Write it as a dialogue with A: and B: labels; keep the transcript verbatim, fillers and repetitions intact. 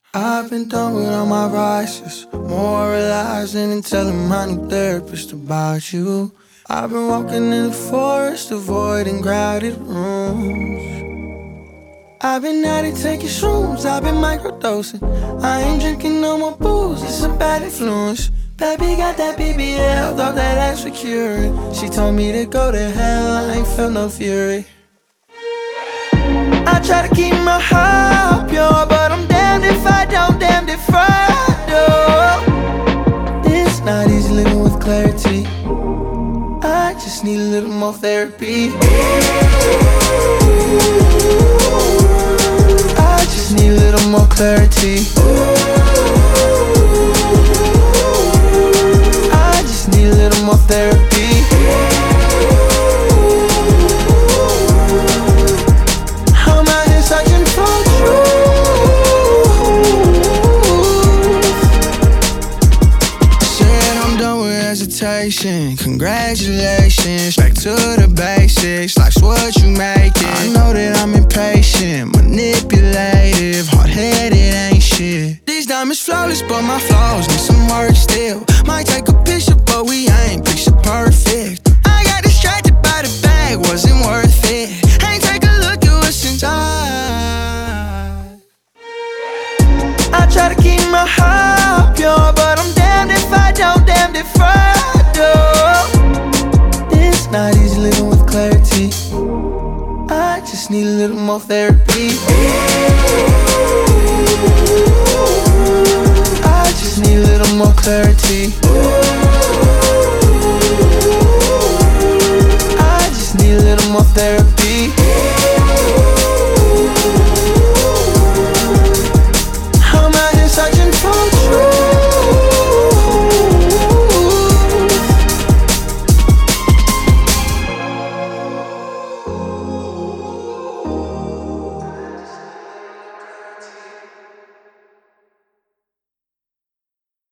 A: I've been done with all my vices, moralizing and telling my new therapist about you. I've been walking in the forest, avoiding crowded rooms. I've been at it taking shrooms, I've been microdosing. I ain't drinking no more booze, it's a bad influence. Baby got that B B L, thought that ass was cured. She told me to go to hell, I ain't felt no fury. I try to keep my heart pure, but I'm damned if I don't, damned if I do. It's not easy living with clarity, I just need a little more therapy. I just need a little more clarity. I just need a little more therapy. I'm out here searching for truth. Said I'm done with hesitation. Congratulations, back to the basics. Life's what you make it. I know that I'm impatient, manipulative, hard-headed, ain't shit. These diamonds flawless, but my flaws need some work still. Might take a picture, but we ain't picture perfect. I got distracted by the bag, wasn't worth it. Ain't take a look at what's inside. I try to keep my heart pure, but I'm damned if I don't, damned if I do. It's not easy living with clarity, I just need a little more therapy. I just need a little more clarity.